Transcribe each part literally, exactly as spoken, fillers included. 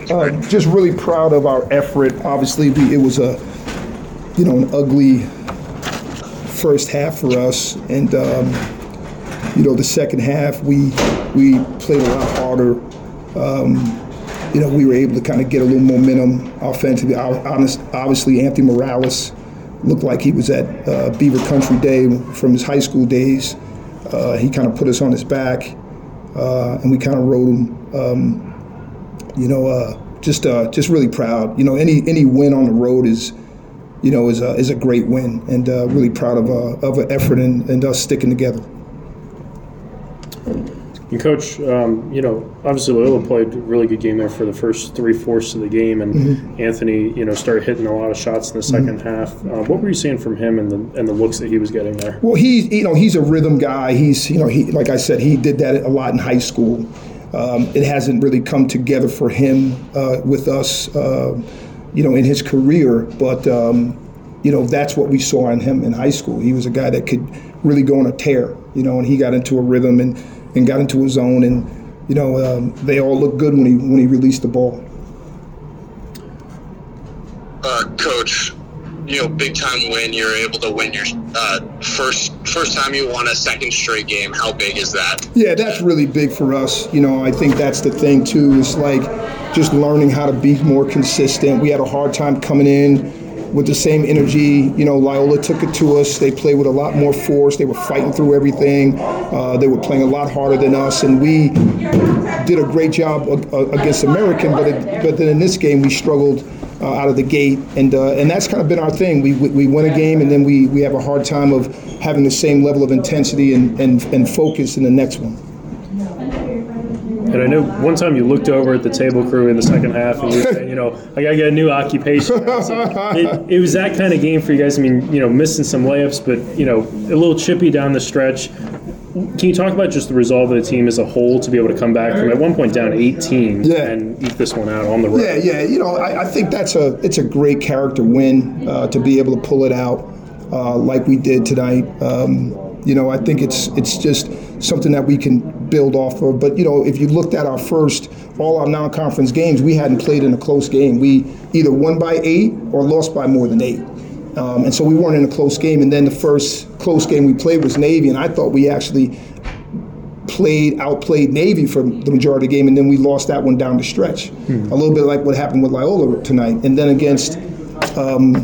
Uh, just really proud of our effort. Obviously, we, it was a, you know, an ugly first half for us, and um, you know, the second half we we played a lot harder. Um, you know, we were able to kind of get a little momentum offensively. Honest, obviously, Anthony Morales looked like he was at uh, Beaver Country Day from his high school days. Uh, he kind of put us on his back, uh, and we kind of rode him. Um, you know, uh, just uh, just really proud. You know, any any win on the road is, you know, is a, is a great win, and uh, really proud of uh, of an effort and, and us sticking together. And Coach, um, you know, obviously Loyola played a really good game there for the first three-fourths of the game, and mm-hmm. Anthony, you know, started hitting a lot of shots in the second mm-hmm. half. Uh, what were you seeing from him and the and the looks that he was getting there? Well, he's you know he's a rhythm guy. He's you know he like I said he did that a lot in high school. Um, it hasn't really come together for him uh, with us, uh, you know, in his career. But um, you know that's what we saw in him in high school. He was a guy that could really go on a tear, you know, and he got into a rhythm and. and got into his zone, and you know um, they all looked good when he when he released the ball. Uh, Coach, you know, big time win. You're able to win your uh, first first time you won a second straight game. How big is that? Yeah, that's really big for us. You know, I think that's the thing too. It's like just learning how to be more consistent. We had a hard time coming in with the same energy. You know, Loyola took it to us. They played with a lot more force. They were fighting through everything. Uh, they were playing a lot harder than us, and we did a great job against American. But it, but then in this game, we struggled uh, out of the gate, and uh, and that's kind of been our thing. We we win a game, and then we we have a hard time of having the same level of intensity and and, and focus in the next one. And I know one time you looked over at the table crew in the second half and you were saying, you know, I got to get a new occupation. So it, it was that kind of game for you guys. I mean, you know, missing some layups, but, you know, a little chippy down the stretch. Can you talk about just the resolve of the team as a whole to be able to come back from at one point down eighteen yeah. and eke this one out on the road? Yeah, yeah. You know, I, I think that's a it's a great character win uh, to be able to pull it out uh, like we did tonight. Um, You know, I think it's it's just something that we can build off of. But, you know, if you looked at our first, all our non-conference games, we hadn't played in a close game. We either won by eight or lost by more than eight. Um, and so we weren't in a close game. And then the first close game we played was Navy, and I thought we actually played, outplayed Navy for the majority of the game, and then we lost that one down the stretch. Hmm. A little bit like what happened with Loyola tonight. And then against um,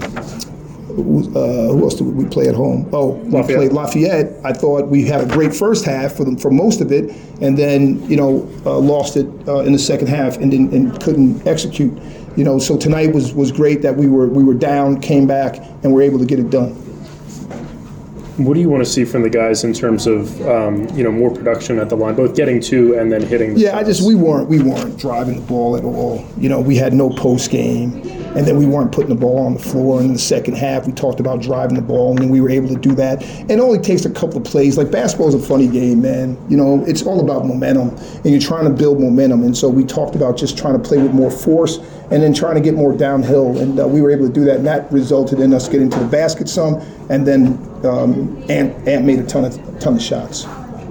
Uh, who else did we play at home? Oh, we Lafayette. played Lafayette. I thought we had a great first half for them for most of it, and then you know uh, lost it uh, in the second half and didn't and couldn't execute. You know, so tonight was was great that we were we were down, came back, and were able to get it done. What do you want to see from the guys in terms of um, you know more production at the line, both getting to and then hitting? The yeah, shots? I just we weren't we weren't driving the ball at all. You know, we had no post game, and then we weren't putting the ball on the floor. And in the second half, we talked about driving the ball, and then we were able to do that. And it only takes a couple of plays. Like basketball is a funny game, man. You know, it's all about momentum, and you're trying to build momentum. And so we talked about just trying to play with more force, and then trying to get more downhill. And uh, we were able to do that, and that resulted in us getting to the basket some, and then um, Ant, Ant made a ton of ton of shots.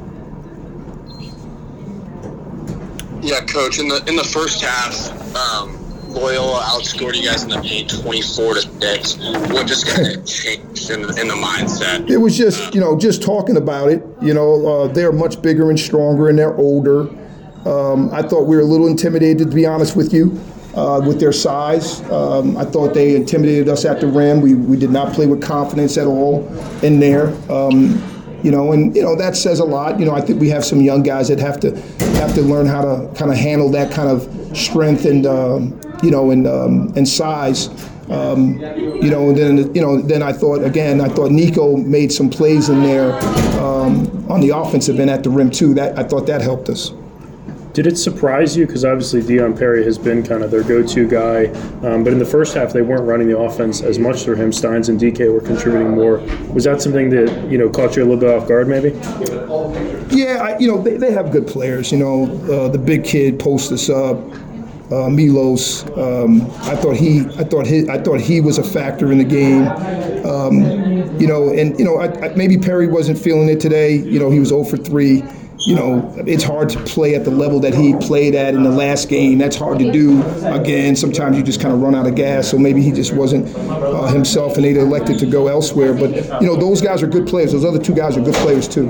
Yeah, Coach. In the in the first half, um, Loyola outscored you guys in the paint twenty-four to six. What just kind of changed in the, in the mindset? It was just, you know, just talking about it. You know, uh, they're much bigger and stronger, and they're older. Um, I thought we were a little intimidated, to be honest with you, uh, with their size. Um, I thought they intimidated us at the rim. We we did not play with confidence at all in there. Um, You know, and you know that says a lot. You know, I think we have some young guys that have to have to learn how to kind of handle that kind of strength and um, you know and um, and size. Um, you know, and then you know then I thought again I thought Nico made some plays in there um, on the offensive end at the rim too. That I thought that helped us. Did it surprise you? Because obviously Dion Perry has been kind of their go-to guy, um, but in the first half they weren't running the offense as much through him. Steins and D K were contributing more. Was that something that you know caught you a little bit off guard, maybe? Yeah, I, you know they, they have good players. You know, uh, the big kid posts us up. Uh, Milos, um, I thought he, I thought he, I thought he was a factor in the game. Um, you know, and you know, I, I, maybe Perry wasn't feeling it today. You know, he was zero for three. you know, it's hard to play at the level that he played at in the last game. That's hard to do. Again, sometimes you just kind of run out of gas. So maybe he just wasn't uh, himself, and they elected to go elsewhere. But you know, those guys are good players. Those other two guys are good players too.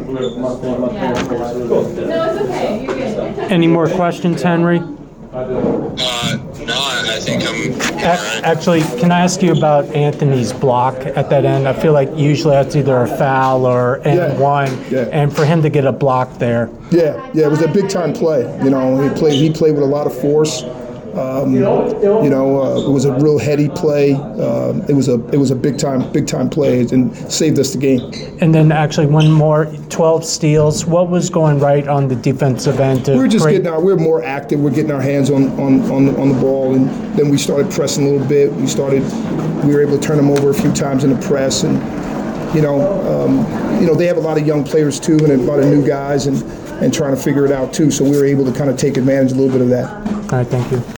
Any more questions, Henry? Uh, no, I I think I'm all Ac- right. Actually, can I ask you about Anthony's block at that end? I feel like usually that's either a foul or and Yeah, one, yeah. and for him to get a block there. Yeah, yeah, it was a big time play. You know, he played. He played with a lot of force. Um, you know, uh, it was a real heady play. Um, it was a it was a big time big time play and saved us the game. And then actually one more, twelve steals. What was going right on the defensive end? To We were just create- getting our, we were more active. We're getting our hands on on on the, on the ball, and then we started pressing a little bit. We started, we were able to turn them over a few times in the press, and you know, um, you know, they have a lot of young players too, and a lot of new guys, and and trying to figure it out too. So we were able to kind of take advantage a little bit of that. All right, thank you.